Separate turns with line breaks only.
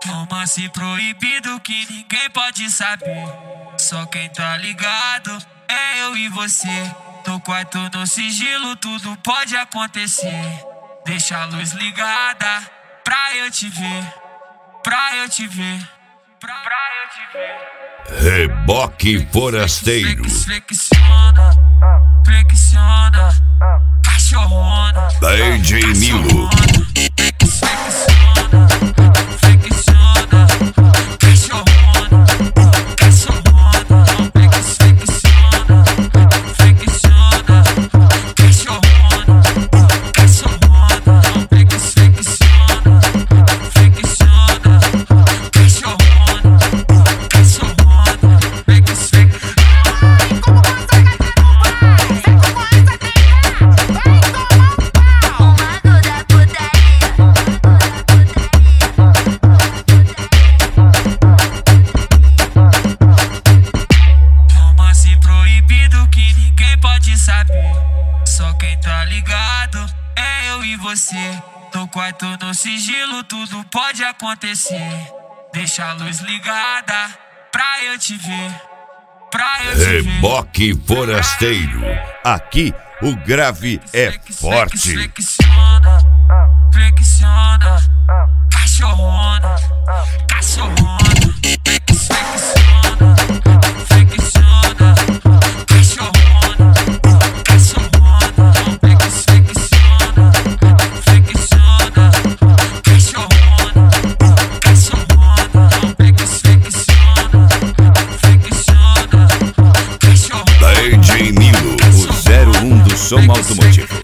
Romance proibido que ninguém pode saber. Só quem tá ligado é eu e você. No quarto, no sigilo, tudo pode acontecer. Deixa a luz ligada pra eu te ver. Pra eu te ver. Pra eu te ver.
Reboque Forasteiro.
Flexiona, flexiona, cachorrona.
DJ Milo. Só quem tá ligado é eu e você. No quarto, no sigilo, tudo pode acontecer. Deixa a luz ligada pra eu te ver. Pra eu te ver. Reboque Forasteiro. Aqui o grave é forte.
Flexiona.